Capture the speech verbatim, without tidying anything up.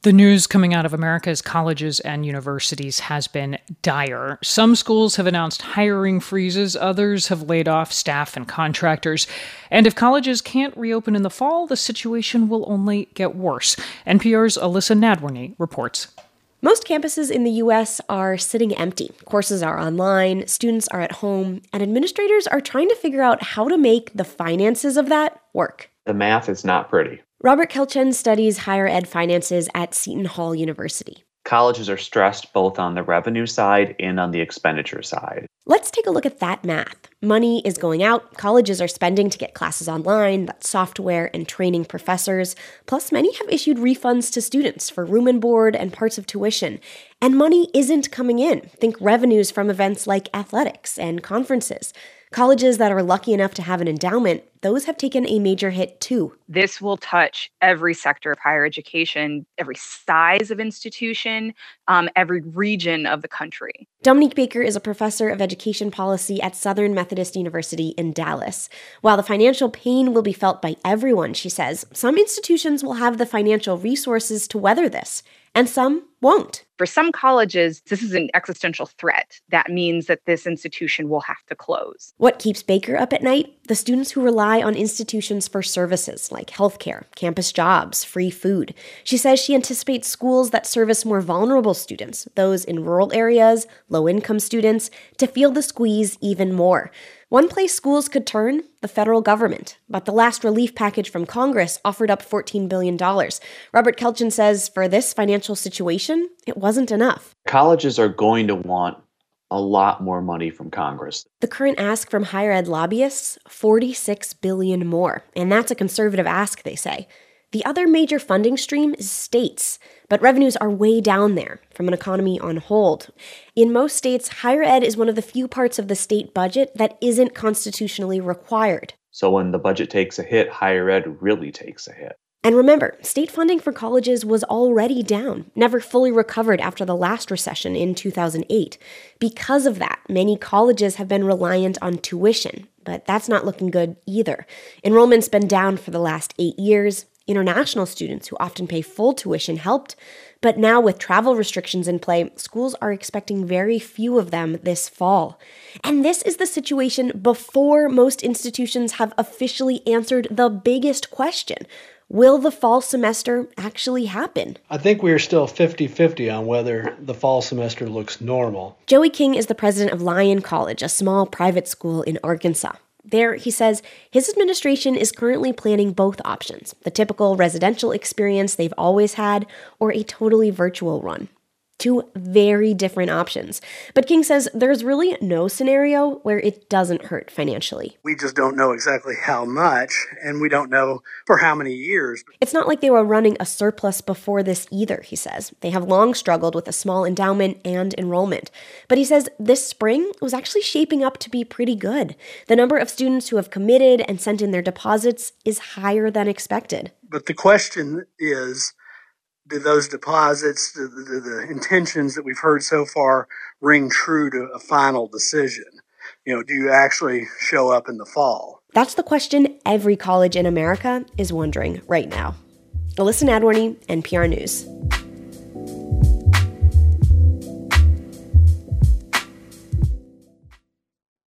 The news coming out of America's colleges and universities has been dire. Some schools have announced hiring freezes, others have laid off staff and contractors. And if colleges can't reopen in the fall, the situation will only get worse. N P R's Alyssa Nadworny reports. Most campuses in the U S are sitting empty. Courses are online, students are at home, and administrators are trying to figure out how to make the finances of that work. The math is not pretty. Robert Kelchen studies higher ed finances at Seton Hall University. Colleges are stressed both on the revenue side and on the expenditure side. Let's take a look at that math. Money is going out, colleges are spending to get classes online, that's software and training professors, plus many have issued refunds to students for room and board and parts of tuition. And money isn't coming in. Think revenues from events like athletics and conferences. Colleges that are lucky enough to have an endowment, those have taken a major hit too. This will touch every sector of higher education, every size of institution, um, every region of the country. Dominique Baker is a professor of education policy at Southern Methodist University in Dallas. While the financial pain will be felt by everyone, she says, some institutions will have the financial resources to weather this, and some won't. For some colleges, this is an existential threat. That means that this institution will have to close. What keeps Baker up at night? The students who rely on institutions for services like healthcare, campus jobs, free food. She says she anticipates schools that service more vulnerable students, those in rural areas, low-income students, to feel the squeeze even more. One place schools could turn, the federal government. But the last relief package from Congress offered up fourteen billion dollars. Robert Kelchen says for this financial situation, it wasn't enough. Colleges are going to want a lot more money from Congress. The current ask from higher ed lobbyists, forty-six billion dollars more. And that's a conservative ask, they say. The other major funding stream is states, but revenues are way down there from an economy on hold. In most states, higher ed is one of the few parts of the state budget that isn't constitutionally required. So when the budget takes a hit, higher ed really takes a hit. And remember, state funding for colleges was already down, never fully recovered after the last recession in two thousand eight. Because of that, many colleges have been reliant on tuition, but that's not looking good either. Enrollment's been down for the last eight years. International students who often pay full tuition helped, but now with travel restrictions in play, schools are expecting very few of them this fall. And this is the situation before most institutions have officially answered the biggest question. Will the fall semester actually happen? I think we are still fifty-fifty on whether the fall semester looks normal. Joey King is the president of Lyon College, a small private school in Arkansas. There, he says, his administration is currently planning both options, the typical residential experience they've always had, or a totally virtual one. Two very different options. But King says there's really no scenario where it doesn't hurt financially. We just don't know exactly how much, and we don't know for how many years. It's not like they were running a surplus before this either, he says. They have long struggled with a small endowment and enrollment. But he says this spring was actually shaping up to be pretty good. The number of students who have committed and sent in their deposits is higher than expected. But the question is, do those deposits, do the, do the intentions that we've heard so far ring true to a final decision? You know, do you actually show up in the fall? That's the question every college in America is wondering right now. Alyssa Nadworny, N P R News.